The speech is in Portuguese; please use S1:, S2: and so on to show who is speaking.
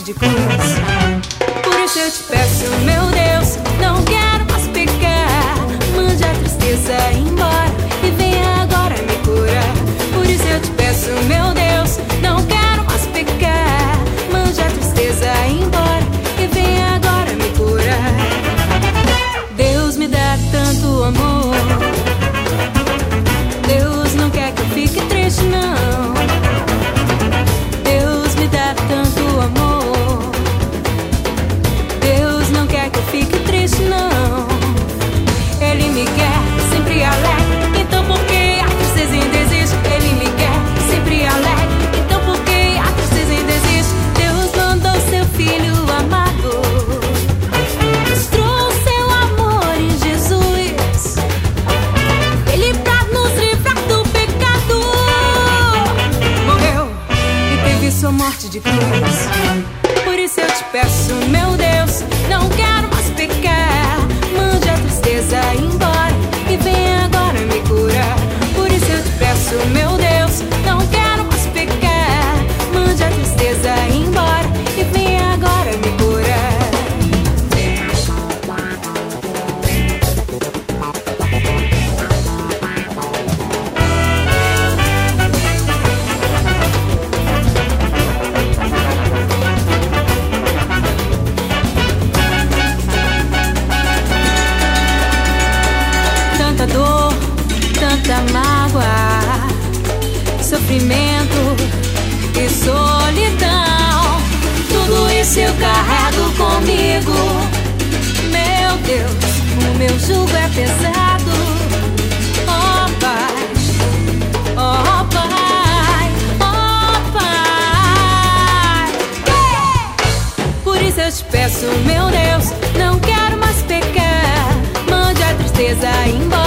S1: de cruz. Por isso eu te peço, meu Deus, não quero mais pecar. Mande a tristeza embora e venha agora me curar. Por isso eu te peço, meu Deus, não quero mais pecar. Mande a tristeza embora e venha agora me curar. Deus me dá tanto amor, Deus não quer que eu fique triste, não. Deus me dá tanto amor, Deus não quer que eu fique triste, não. Ele me quer sempre alegre, então por que a tristeza ainda existe? Ele me quer sempre alegre, então por que a tristeza ainda existe? Deus mandou seu filho amado, mostrou seu amor em Jesus. Ele pra nos livrar do pecado morreu e teve sua morte de cruz. Por isso eu te peço, meu Deus, não quero mais pecar. Mande a tristeza embora e venha agora me curar. Por isso eu te peço, meu Deus, não quero mais pecar. Mande a tristeza embora e venha agora me curar. Tanta dor, tanta mágoa, sofrimento e solidão, tudo isso eu carrego comigo. Meu Deus, o meu jugo é pesado. Oh Pai, oh Pai, oh Pai. Por isso eu te peço, meu Deus, não quero mais pecar. Mande a tristeza embora